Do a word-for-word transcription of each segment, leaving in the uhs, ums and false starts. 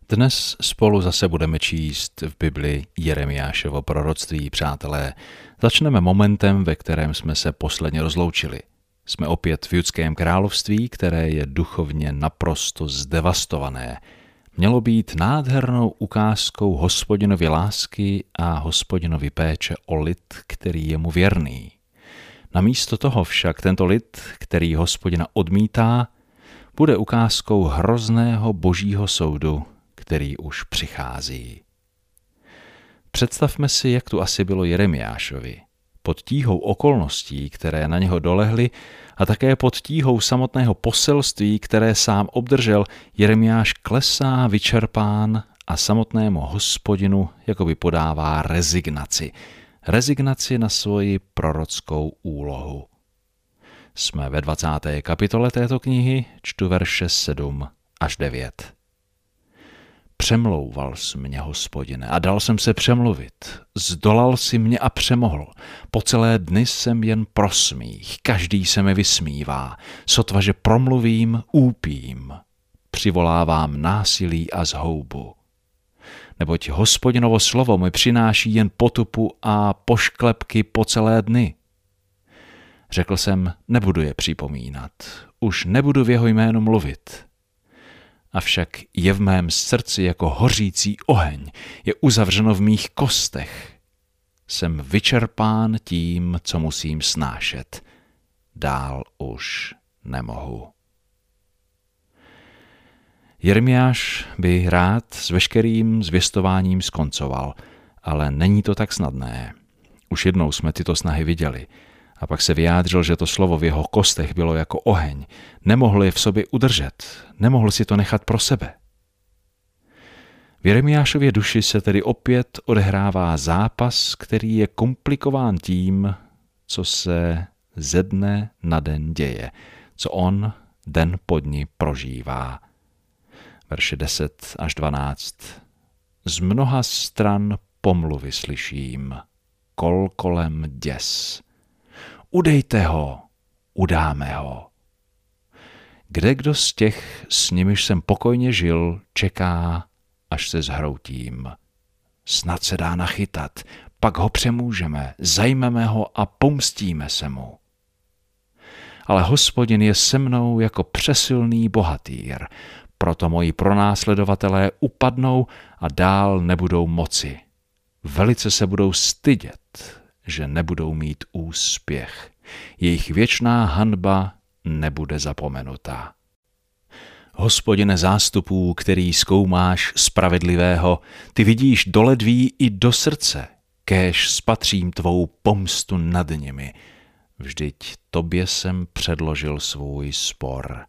Dnes spolu zase budeme číst v Bibli Jeremiášovo proroctví, přátelé. Začneme momentem, ve kterém jsme se posledně rozloučili. Jsme opět v Judském království, které je duchovně naprosto zdevastované. Mělo být nádhernou ukázkou Hospodinovy lásky a Hospodinovy péče o lid, který je mu věrný. Namísto toho však tento lid, který Hospodina odmítá, bude ukázkou hrozného božího soudu, který už přichází. Představme si, jak tu asi bylo Jeremiášovi. Pod tíhou okolností, které na něho dolehly, a také pod tíhou samotného poselství, které sám obdržel, Jeremiáš klesá vyčerpán a samotnému Hospodinu jakoby podává rezignaci. Rezignaci na svoji prorockou úlohu. Jsme ve dvacáté kapitole této knihy, čtu verše sedm až devět. Přemlouval jsi mě, Hospodine, a dal jsem se přemluvit. Zdolal si mě a přemohl. Po celé dny jsem jen prosmích, každý se mi vysmívá. Sotva, že promluvím, úpím. Přivolávám násilí a zhoubu. Neboť Hospodinovo slovo mi přináší jen potupu a pošklepky po celé dny. Řekl jsem, nebudu je připomínat, už nebudu v jeho jménu mluvit. Avšak je v mém srdci jako hořící oheň, je uzavřeno v mých kostech. Jsem vyčerpán tím, co musím snášet. Dál už nemohu. Jeremiáš by rád s veškerým zvěstováním skoncoval, ale není to tak snadné. Už jednou jsme tyto snahy viděli. A pak se vyjádřil, že to slovo v jeho kostech bylo jako oheň. Nemohl je v sobě udržet, nemohl si to nechat pro sebe. V Jeremiášově duši se tedy opět odehrává zápas, který je komplikován tím, co se ze dne na den děje, co on den po dni prožívá. Verše deset až dvanáct. Z mnoha stran pomluvy slyším, kol kolem děs. Udejte ho, udáme ho. Kde kdo z těch, s nimiž jsem pokojně žil, čeká, až se zhroutím. Snad se dá nachytat, pak ho přemůžeme, zajmeme ho a pomstíme se mu. Ale Hospodin je se mnou jako přesilný bohatýr, proto moji pronásledovatelé upadnou a dál nebudou moci. Velice se budou stydět, že nebudou mít úspěch. Jejich věčná hanba nebude zapomenuta. Hospodine zástupů, který zkoumáš spravedlivého, ty vidíš do ledví i do srdce, kéž spatřím tvou pomstu nad nimi. Vždyť tobě jsem předložil svůj spor.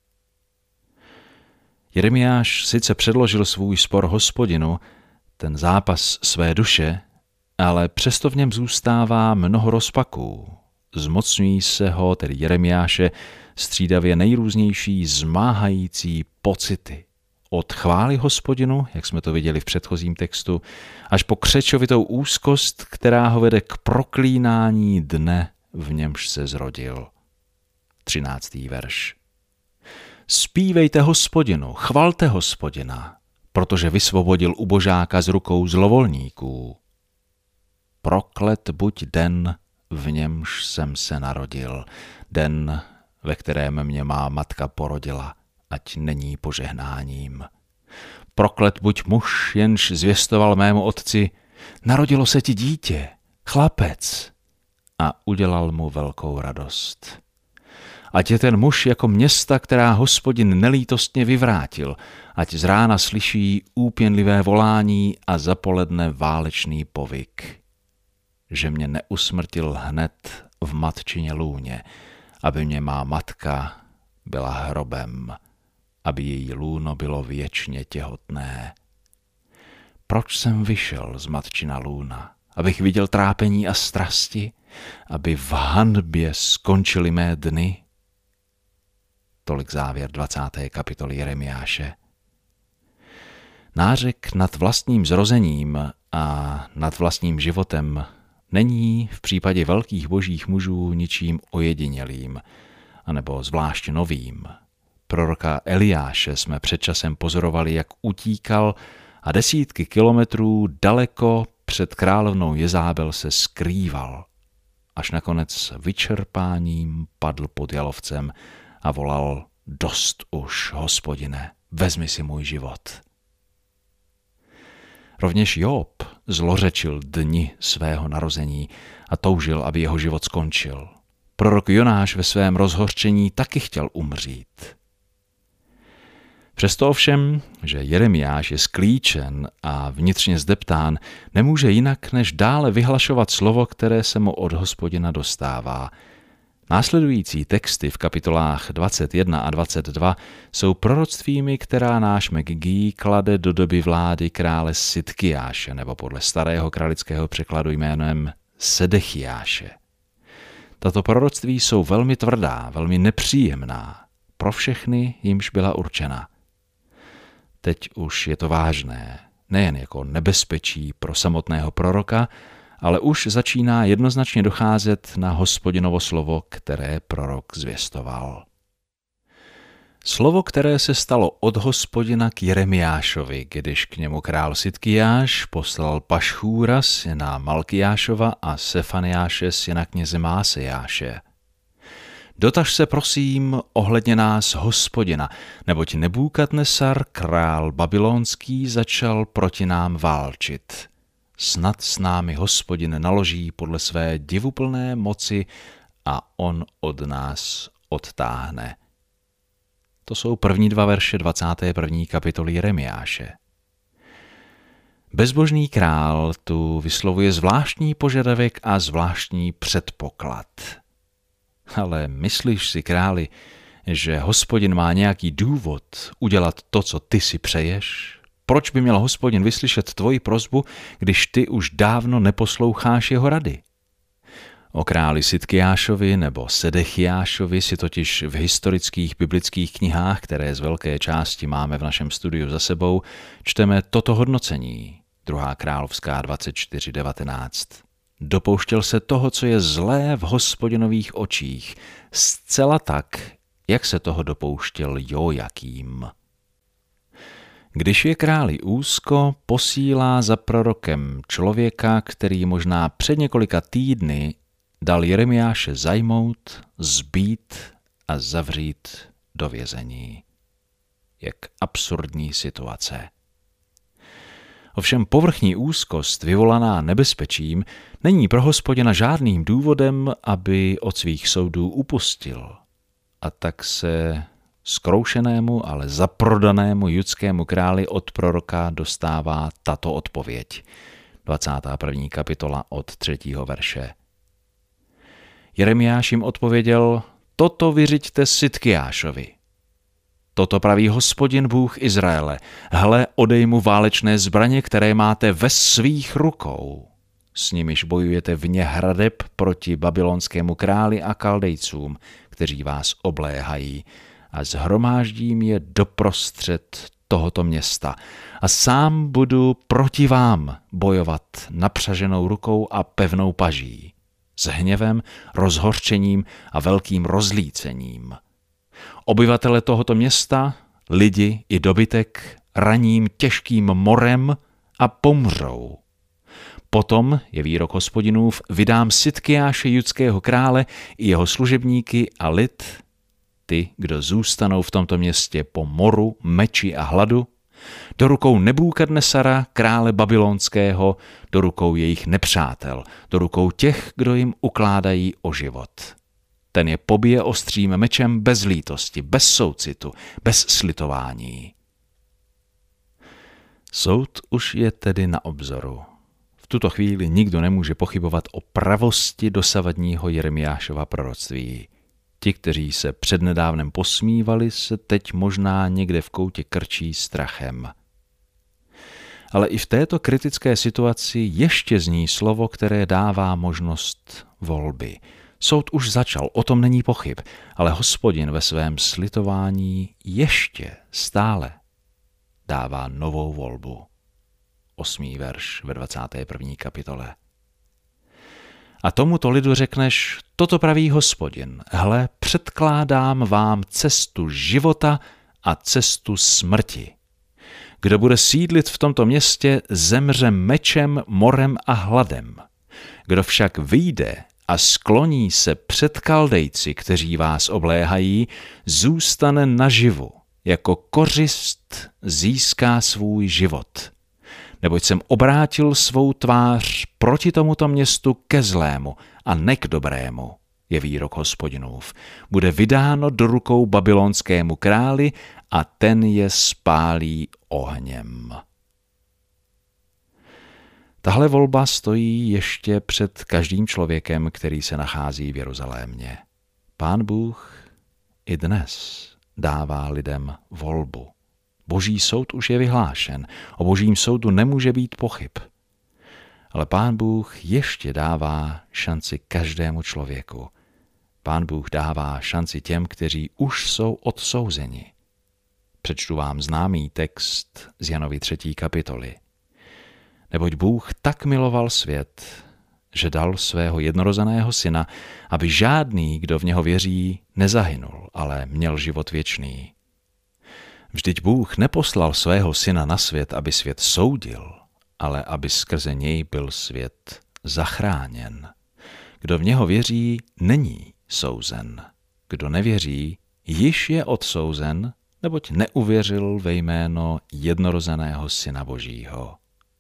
Jeremiáš sice předložil svůj spor Hospodinu, ten zápas své duše, ale přesto v něm zůstává mnoho rozpaků. Zmocňují se ho, tedy Jeremiáše, střídavě nejrůznější zmáhající pocity. Od chvály Hospodinu, jak jsme to viděli v předchozím textu, až po křečovitou úzkost, která ho vede k proklínání dne, v němž se zrodil. Třináctý verš. Zpívejte Hospodinu, chvalte Hospodina, protože vysvobodil ubožáka z rukou zlovolníků. Proklet buď den, v němž jsem se narodil, den, ve kterém mě má matka porodila, ať není požehnáním. Proklet buď muž, jenž zvěstoval mému otci, narodilo se ti dítě, chlapec, a udělal mu velkou radost. Ať je ten muž jako města, která Hospodin nelítostně vyvrátil, ať z rána slyší úpěnlivé volání a zapoledne válečný povyk. Že mě neusmrtil hned v matčině lůně, aby mě má matka byla hrobem, aby její lůno bylo věčně těhotné. Proč jsem vyšel z matčina lůna? Abych viděl trápení a strasti? Aby v hanbě skončily mé dny? Tolik závěr dvacáté kapitoly Jeremiáše. Nářek nad vlastním zrozením a nad vlastním životem není v případě velkých božích mužů ničím ojedinělým, anebo zvlášť novým. Proroka Eliáše jsme před časem pozorovali, jak utíkal a desítky kilometrů daleko před královnou Jezábel se skrýval, až nakonec vyčerpáním padl pod jalovcem a volal: dost už, Hospodine, vezmi si můj život. Rovněž Job zlořečil dni svého narození a toužil, aby jeho život skončil. Prorok Jonáš ve svém rozhořčení taky chtěl umřít. Přesto ovšem, že Jeremiáš je sklíčen a vnitřně zdeptán, nemůže jinak, než dále vyhlašovat slovo, které se mu od Hospodina dostává. Následující texty v kapitolách dvacet jedna a dvacet dva jsou proroctvími, která náš McGee klade do doby vlády krále Sidkiáše, nebo podle starého kralického překladu jménem Sedechiáše. Tato proroctví jsou velmi tvrdá, velmi nepříjemná, pro všechny, jimž byla určena. Teď už je to vážné, nejen jako nebezpečí pro samotného proroka, ale už začíná jednoznačně docházet na Hospodinovo slovo, které prorok zvěstoval. Slovo, které se stalo od Hospodina k Jeremiášovi, když k němu král Sidkiáš poslal Pašchúra, syna Malkiášova, a Sefaniáše, syna kněze Másejáše. Dotaž se prosím ohledně nás Hospodina, neboť Nebúkadnesar, král babylonský, začal proti nám válčit. Snad s námi Hospodin naloží podle své divuplné moci a on od nás odtáhne. To jsou první dva verše dvacáté první kapitoly Jeremiáše. Bezbožný král tu vyslovuje zvláštní požadavek a zvláštní předpoklad. Ale myslíš si, králi, že Hospodin má nějaký důvod udělat to, co ty si přeješ? Proč by měl Hospodin vyslyšet tvoji prosbu, když ty už dávno neposloucháš jeho rady? O králi Sidkiášovi nebo Sedechiášovi si totiž v historických biblických knihách, které z velké části máme v našem studiu za sebou, čteme toto hodnocení. druhá královská dvacet čtyři devatenáct. Dopouštěl se toho, co je zlé v Hospodinových očích, zcela tak, jak se toho dopouštěl Jojakým. Když je králi úzko, posílá za prorokem člověka, který možná před několika týdny dal Jeremiáše zajmout, zbít a zavřít do vězení. Jak absurdní situace. Ovšem povrchní úzkost vyvolaná nebezpečím není pro Hospodina žádným důvodem, aby od svých soudů upustil. A tak se zkroušenému, ale zaprodanému judskému králi od proroka dostává tato odpověď. dvacátá první kapitola od třetího verše. Jeremiáš jim odpověděl: toto vyřiďte Sidkiášovi. Toto praví Hospodin Bůh Izraele. Hle, odej mu válečné zbraně, které máte ve svých rukou. S nimiž bojujete vně hradeb proti babylonskému králi a Kaldejcům, kteří vás obléhají, a zhromáždím je doprostřed tohoto města. A sám budu proti vám bojovat napřaženou rukou a pevnou paží, s hněvem, rozhořčením a velkým rozlícením. Obyvatele tohoto města, lidi i dobytek, raním těžkým morem a pomřou. Potom, je výrok Hospodinův, vydám Sidkiáše judského krále i jeho služebníky a lid, ty, kdo zůstanou v tomto městě po moru, meči a hladu, do rukou Nebúkadnesara, krále babylonského, do rukou jejich nepřátel, do rukou těch, kdo jim ukládají o život. Ten je pobije ostrým mečem bez lítosti, bez soucitu, bez slitování. Soud už je tedy na obzoru. V tuto chvíli nikdo nemůže pochybovat o pravosti dosavadního Jeremiášova proroctví. Ti, kteří se přednedávnem posmívali, se teď možná někde v koutě krčí strachem. Ale i v této kritické situaci ještě zní slovo, které dává možnost volby. Soud už začal, o tom není pochyb, ale Hospodin ve svém slitování ještě stále dává novou volbu. Osmý verš ve dvacáté první kapitole. A tomuto lidu řekneš, toto praví Hospodin, hle, předkládám vám cestu života a cestu smrti. Kdo bude sídlit v tomto městě, zemře mečem, morem a hladem. Kdo však vyjde a skloní se před Kaldejci, kteří vás obléhají, zůstane naživu, jako kořist získá svůj život. Neboť jsem obrátil svou tvář proti tomuto městu ke zlému a ne k dobrému, je výrok Hospodinův. Bude vydáno do rukou babylonskému králi a ten je spálí ohněm. Tahle volba stojí ještě před každým člověkem, který se nachází v Jeruzalémě. Pán Bůh i dnes dává lidem volbu. Boží soud už je vyhlášen, o božím soudu nemůže být pochyb. Ale Pán Bůh ještě dává šanci každému člověku. Pán Bůh dává šanci těm, kteří už jsou odsouzeni. Přečtu vám známý text z Janovy třetí kapitoly. Neboť Bůh tak miloval svět, že dal svého jednorozeného syna, aby žádný, kdo v něho věří, nezahynul, ale měl život věčný. Vždyť Bůh neposlal svého syna na svět, aby svět soudil, ale aby skrze něj byl svět zachráněn. Kdo v něho věří, není souzen. Kdo nevěří, již je odsouzen, neboť neuvěřil ve jméno jednorozeného syna Božího.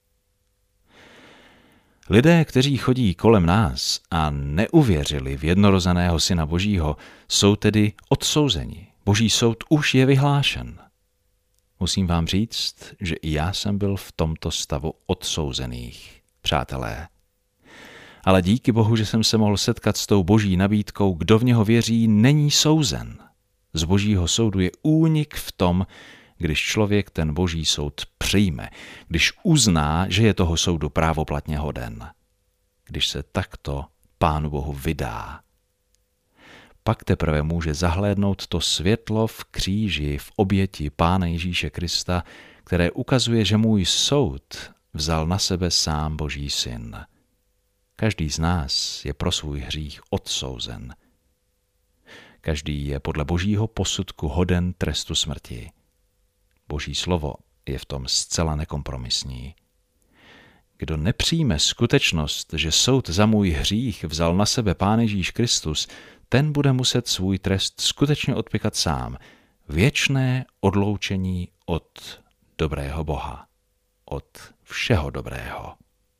Lidé, kteří chodí kolem nás a neuvěřili v jednorozeného syna Božího, jsou tedy odsouzeni. Boží soud už je vyhlášen. Musím vám říct, že i já jsem byl v tomto stavu odsouzených, přátelé. Ale díky Bohu, že jsem se mohl setkat s tou boží nabídkou, kdo v něho věří, není souzen. Z božího soudu je únik v tom, když člověk ten boží soud přijme, když uzná, že je toho soudu právoplatně hoden. Když se takto Pánu Bohu vydá. Pak teprve může zahlédnout to světlo v kříži, v oběti Pána Ježíše Krista, které ukazuje, že můj soud vzal na sebe sám Boží syn. Každý z nás je pro svůj hřích odsouzen. Každý je podle Božího posudku hoden trestu smrti. Boží slovo je v tom zcela nekompromisní. Kdo nepřijme skutečnost, že soud za můj hřích vzal na sebe Pán Ježíš Kristus, ten bude muset svůj trest skutečně odpěkat sám. Věčné odloučení od dobrého Boha. Od všeho dobrého.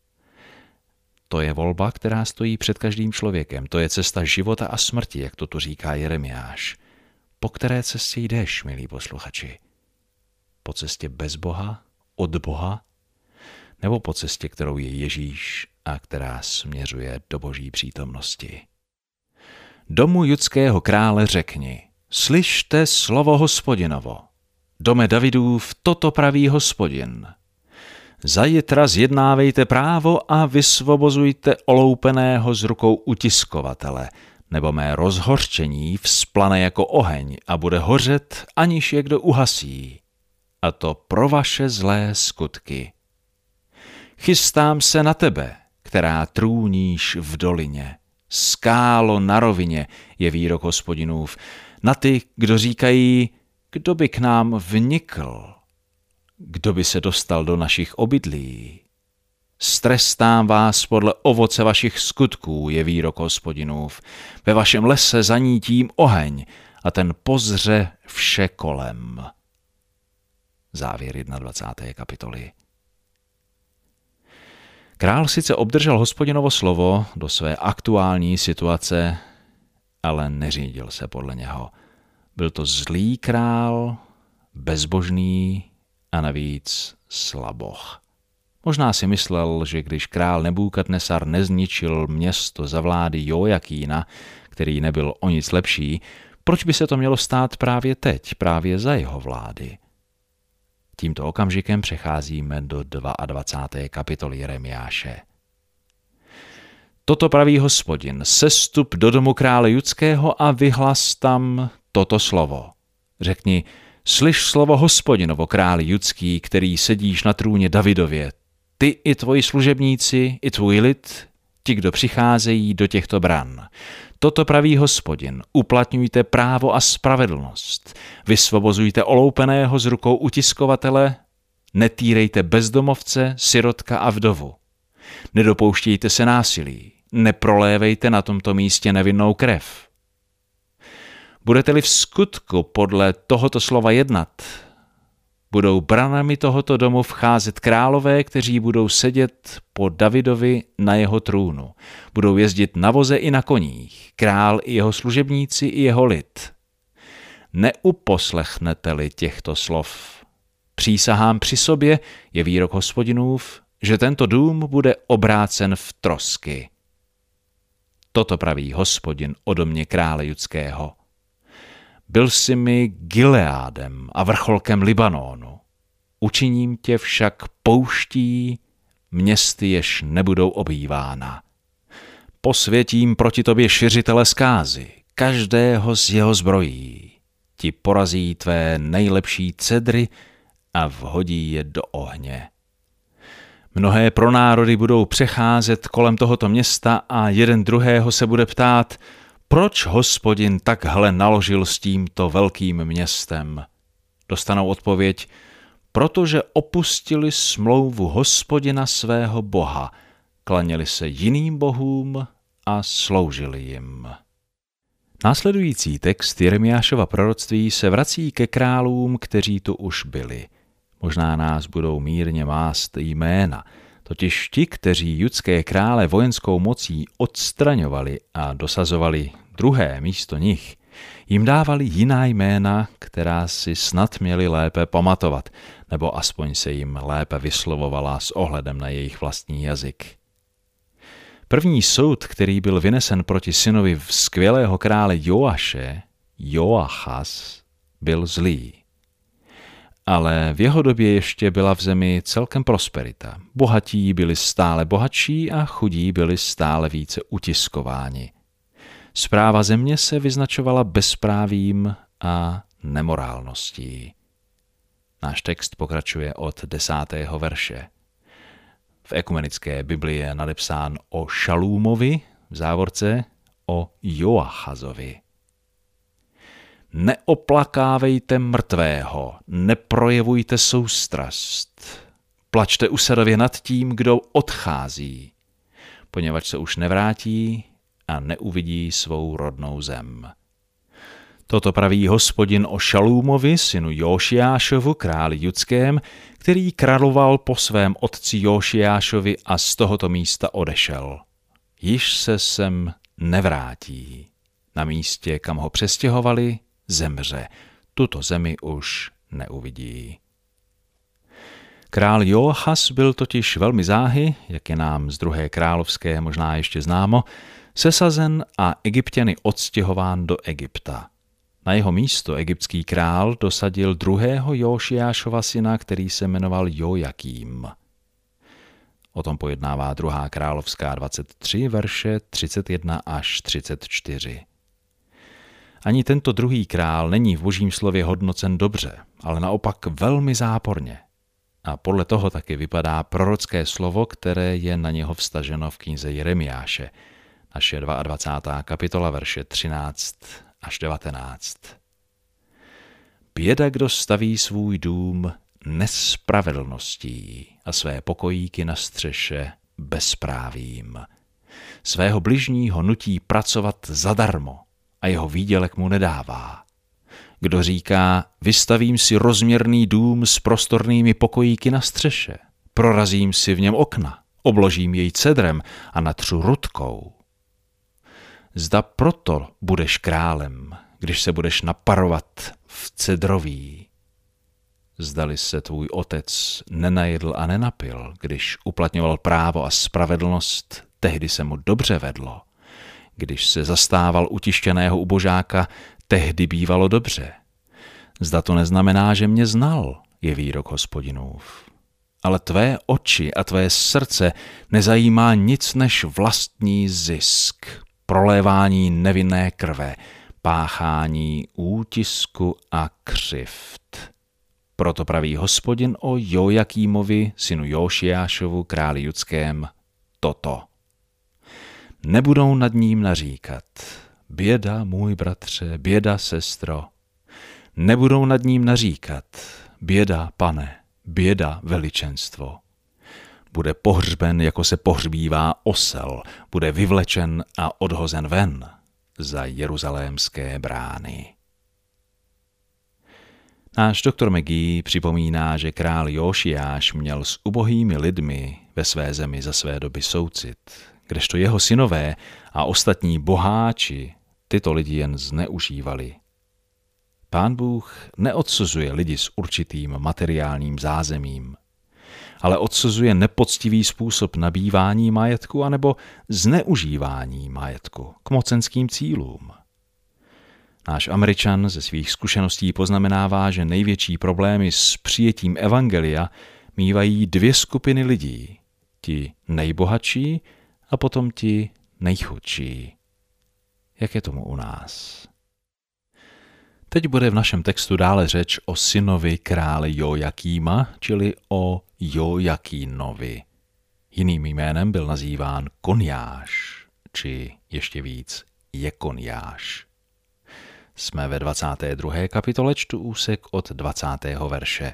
To je volba, která stojí před každým člověkem. To je cesta života a smrti, jak to tu říká Jeremiáš. Po které cestě jdeš, milí posluchači? Po cestě bez Boha, od Boha, nebo po cestě, kterou je Ježíš a která směřuje do Boží přítomnosti? Domu judského krále řekni, slyšte slovo Hospodinovo. Dome Davidův, toto praví Hospodin. Zajitra zjednávejte právo a vysvobozujte oloupeného z rukou utiskovatele, nebo mé rozhořčení vzplane jako oheň a bude hořet, aniž je kdo uhasí. A to pro vaše zlé skutky. Chystám se na tebe, která trůníš v dolině. Skálo na rovině, je výrok Hospodinův. Na ty, kdo říkají, kdo by k nám vnikl, kdo by se dostal do našich obydlí. Strestám vás podle ovoce vašich skutků, je výrok Hospodinův. Ve vašem lese zanítím oheň a ten pozře vše kolem. Závěr dvacáté první kapitoly. Král sice obdržel Hospodinovo slovo do své aktuální situace, ale neřídil se podle něho. Byl to zlý král, bezbožný a navíc slaboch. Možná si myslel, že když král Nebukadnesar nezničil město za vlády Jojakína, který nebyl o nic lepší, proč by se to mělo stát právě teď, právě za jeho vlády? Tímto okamžikem přecházíme do dvacáté druhé kapitoly Jeremiáše. Toto praví Hospodin, sestup do domu krále judského a vyhlas tam toto slovo. Řekni, slyš slovo Hospodinovo, králi judský, který sedíš na trůně Davidově, ty i tvoji služebníci, i tvůj lid, ti, kdo přicházejí do těchto bran. Toto praví Hospodin, uplatňujte právo a spravedlnost, vysvobozujte oloupeného z rukou utiskovatele, netýrejte bezdomovce, sirotka a vdovu. Nedopouštějte se násilí, neprolévejte na tomto místě nevinnou krev. Budete-li v skutku podle tohoto slova jednat, budou branami tohoto domu vcházet králové, kteří budou sedět po Davidovi na jeho trůnu. Budou jezdit na voze i na koních, král i jeho služebníci i jeho lid. Neuposlechnete-li těchto slov, přísahám při sobě, je výrok Hospodinův, že tento dům bude obrácen v trosky. Toto praví Hospodin o domě krále judského. Byl jsi mi Gileádem a vrcholkem Libanonu. Učiním tě však pouští, městy jež nebudou obývána. Posvětím proti tobě šiřitele zkázy, každého z jeho zbrojí. Ti porazí tvé nejlepší cedry a vhodí je do ohně. Mnohé pronárody budou přecházet kolem tohoto města a jeden druhého se bude ptát, proč Hospodin takhle naložil s tímto velkým městem? Dostanou odpověď, protože opustili smlouvu Hospodina svého Boha, klaněli se jiným bohům a sloužili jim. Následující text Jeremiášova proroctví se vrací ke králům, kteří tu už byli. Možná nás budou mírně mást jména, totiž ti, kteří judské krále vojenskou mocí odstraňovali a dosazovali druhé místo nich, jim dávali jiná jména, která si snad měli lépe pamatovat, nebo aspoň se jim lépe vyslovovala s ohledem na jejich vlastní jazyk. První soud, který byl vynesen proti synovi skvělého krále Joaše, Joachas, byl zlý. Ale v jeho době ještě byla v zemi celkem prosperita. Bohatí byli stále bohatší a chudí byli stále více utiskováni. Správa země se vyznačovala bezprávím a nemorálností. Náš text pokračuje od desátého verše. V ekumenické Biblii je nadepsán o Šalúmovi, v závorce o Joachazovi. Neoplakávejte mrtvého, neprojevujte soustrast. Plačte usadově nad tím, kdo odchází, poněvadž se už nevrátí a neuvidí svou rodnou zem. Toto praví Hospodin o Šalúmovi, synu Jošiášovu, králi judském, který královal po svém otci Jošiášovi a z tohoto místa odešel. Již se sem nevrátí. Na místě, kam ho přestěhovali, zemře. Tuto zemi už neuvidí. Král Joachas byl totiž velmi záhy, jak je nám z druhé královské možná ještě známo, sesazen a Egypťany odstěhován do Egypta. Na jeho místo egyptský král dosadil druhého Jošiášova syna, který se jmenoval Jojakým. O tom pojednává druhá královská dvacet tři, verše třicet jedna až třicet čtyři. Ani tento druhý král není v Božím slově hodnocen dobře, ale naopak velmi záporně. A podle toho taky vypadá prorocké slovo, které je na něho vztaženo v knize Jeremiáše, naše dvacátá druhá kapitola, verše třináct až devatenáct. Běda, kdo staví svůj dům nespravedlností a své pokojíky na střeše bezprávím. Svého bližního nutí pracovat zadarmo a jeho výdělek mu nedává. Kdo říká, vystavím si rozměrný dům s prostornými pokojíky na střeše, prorazím si v něm okna, obložím jej cedrem a natřu rudkou. Zda proto budeš králem, když se budeš naparovat v cedroví. Zdali se tvůj otec nenajedl a nenapil, když uplatňoval právo a spravedlnost, tehdy se mu dobře vedlo. Když se zastával utištěného ubožáka, tehdy bývalo dobře. Zda to neznamená, že mě znal, je výrok Hospodinův. Ale tvé oči a tvé srdce nezajímá nic než vlastní zisk, prolévání nevinné krve, páchání útisku a křivd. Proto praví Hospodin o Jojakímovi, synu Jošiášovu, králi judském, toto. nebudou nad ním naříkat. Běda, můj bratře, běda, sestro. Nebudou nad ním naříkat. Běda, pane, běda, veličenstvo. Bude pohřben, jako se pohřbívá osel, bude vyvlečen a odhozen ven za jeruzalémské brány. Náš doktor McGee připomíná, že král Jóšiáš měl s ubohými lidmi ve své zemi za své doby soucit, kdežto jeho synové a ostatní boháči tyto lidi jen zneužívali. Pán Bůh neodsuzuje lidi s určitým materiálním zázemím, ale odsuzuje nepoctivý způsob nabývání majetku anebo zneužívání majetku k mocenským cílům. Náš Američan ze svých zkušeností poznamenává, že největší problémy s přijetím evangelia mívají dvě skupiny lidí. Ti nejbohatší a potom ti nejchudší. Jak je tomu u nás? Teď bude v našem textu dále řeč o synovi krále Jojakýma, čili o Jojakínovi. Jiným jménem byl nazýván Konjáš, či ještě víc Jekonjáš. Jsme ve dvacáté druhé kapitole, čtu úsek od dvacátého verše.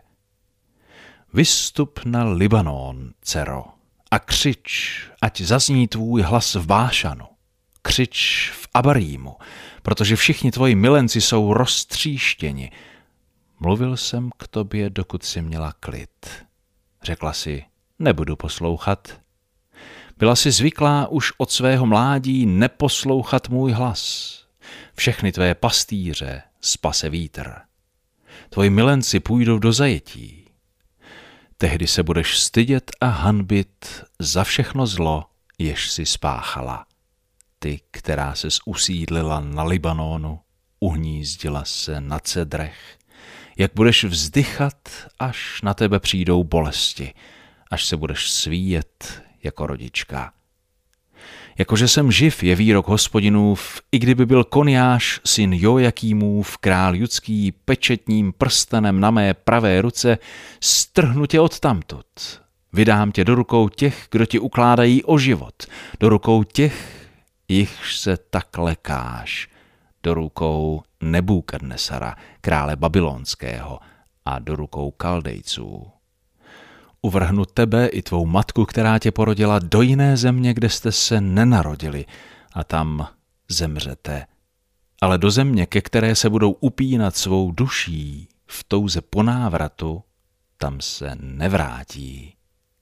Vystup na Libanon, dcero, a křič, ať zazní tvůj hlas v Bášanu. Křič v Abarímu, protože všichni tvoji milenci jsou roztříštěni. Mluvil jsem k tobě, dokud jsi měla klid. Řekla si, nebudu poslouchat. Byla si zvyklá už od svého mládí neposlouchat můj hlas. Všechny tvé pastýře spase vítr. Tvoji milenci půjdou do zajetí. Tehdy se budeš stydět a hanbit za všechno zlo, jež si spáchala. Ty, která ses usídlila na Libanonu, uhnízdila se na cedrech, jak budeš vzdychat, až na tebe přijdou bolesti, až se budeš svíjet jako rodička. Jakože jsem živ, je výrok Hospodinův, i kdyby byl Konjáš, syn Jojakímův, král judský, pečetním prstenem na mé pravé ruce, strhnu tě odtamtud. Vydám tě do rukou těch, kdo ti ukládají o život, do rukou těch, jichž se tak lekáš, do rukou Nebukadnesara, krále babylonského, a do rukou Kaldejců. Uvrhnu tebe i tvou matku, která tě porodila, do jiné země, kde jste se nenarodili, a tam zemřete. Ale do země, ke které se budou upínat svou duší v touze po návratu, tam se nevrátí.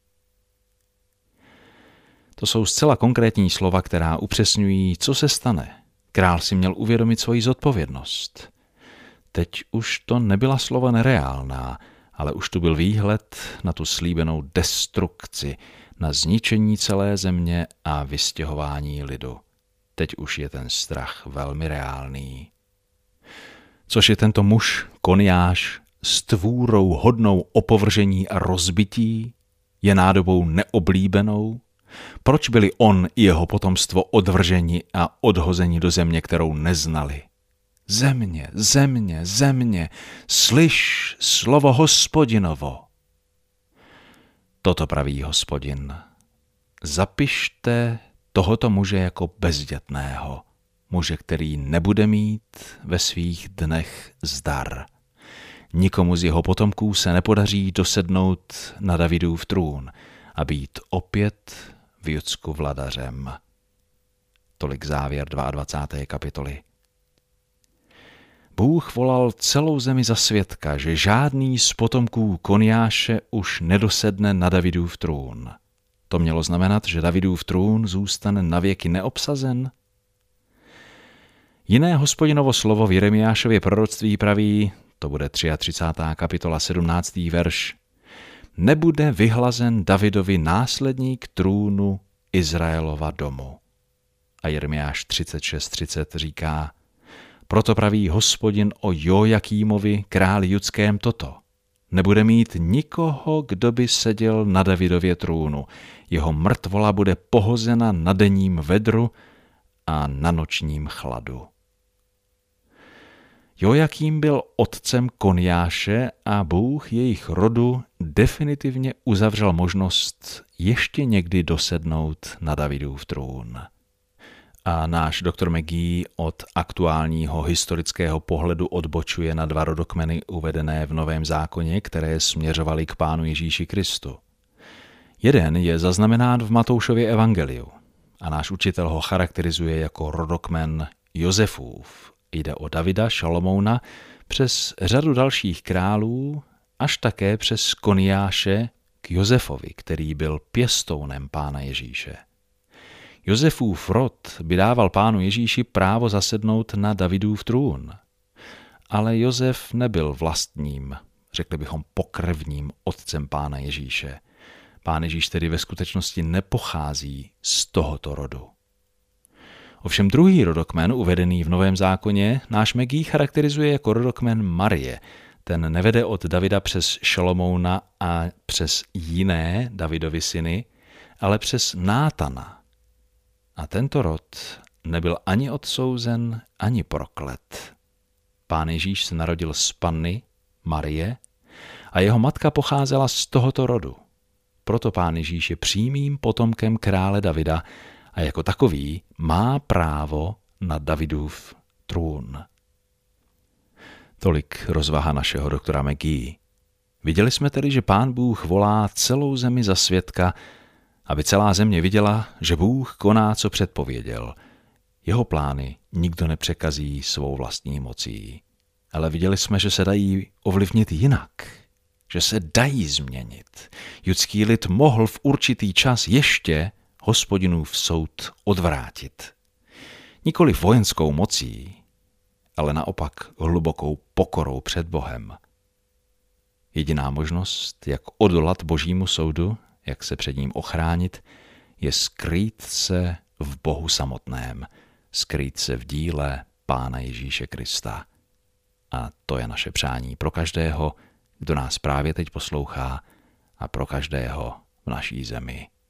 To jsou zcela konkrétní slova, která upřesňují, co se stane. Král si měl uvědomit svoji zodpovědnost. Teď už to nebyla slova nereálná, ale už tu byl výhled na tu slíbenou destrukci, na zničení celé země a vystěhování lidu. Teď už je ten strach velmi reálný. Což je tento muž, Konjáš, s tvůrou hodnou opovržení a rozbití, je nádobou neoblíbenou? Proč byli on i jeho potomstvo odvrženi a odhozeni do země, kterou neznali? Země, země, země, slyš slovo Hospodinovo. Toto praví Hospodin. Zapište tohoto muže jako bezdětného, muže, který nebude mít ve svých dnech zdar. Nikomu z jeho potomků se nepodaří dosednout na Davidův trůn a být opět v Judsku vladařem. Tolik závěr dvacáté druhé kapitoly. Bůh volal celou zemi za svědka, že žádný z potomků Konjáše už nedosedne na Davidův trůn. To mělo znamenat, že Davidův trůn zůstane navěky neobsazen? Jiné Hospodinovo slovo v Jeremiášově proroctví praví, to bude třicátá třetí kapitola sedmnáctý verš, nebude vyhlazen Davidovi následník trůnu Izraelova domu. A Jeremiáš třicet šest třicet říká, proto praví Hospodin o Jojakímovi, králi judském toto. Nebude mít nikoho, kdo by seděl na Davidově trůnu. Jeho mrtvola bude pohozena na denním vedru a na nočním chladu. Jojakím byl otcem Konjáše a Bůh jejich rodu definitivně uzavřel možnost ještě někdy dosednout na Davidův trůn. A náš doktor McGee od aktuálního historického pohledu odbočuje na dva rodokmeny uvedené v Novém zákoně, které směřovaly k Pánu Ježíši Kristu. Jeden je zaznamenán v Matoušově evangeliu a náš učitel ho charakterizuje jako rodokmen Josefův. Jde o Davida, Šalomouna, přes řadu dalších králů, až také přes Koniáše k Josefovi, který byl pěstounem Pána Ježíše. Josefův rod by dával Pánu Ježíši právo zasednout na Davidův trůn. Ale Josef nebyl vlastním, řekli bychom pokrevním otcem Pána Ježíše. Pán Ježíš tedy ve skutečnosti nepochází z tohoto rodu. Ovšem druhý rodokmen, uvedený v Novém zákoně, náš McGee charakterizuje jako rodokmen Marie. Ten nevede od Davida přes Šalomouna a přes jiné Davidovy syny, ale přes Nátana. A tento rod nebyl ani odsouzen, ani proklet. Pán Ježíš se narodil z panny Marie a jeho matka pocházela z tohoto rodu. Proto Pán Ježíš je přímým potomkem krále Davida a jako takový má právo na Davidův trůn. Tolik rozvaha našeho doktora McGee. Viděli jsme tedy, že Pán Bůh volá celou zemi za svědka, aby celá země viděla, že Bůh koná, co předpověděl. Jeho plány nikdo nepřekazí svou vlastní mocí. Ale viděli jsme, že se dají ovlivnit jinak, že se dají změnit. Judský lid mohl v určitý čas ještě Hospodinův soud odvrátit. Nikoli vojenskou mocí, ale naopak hlubokou pokorou před Bohem. Jediná možnost, jak odolat Božímu soudu, jak se před ním ochránit, je skrýt se v Bohu samotném, skrýt se v díle Pána Ježíše Krista. A to je naše přání pro každého, kdo nás právě teď poslouchá a pro každého v naší zemi.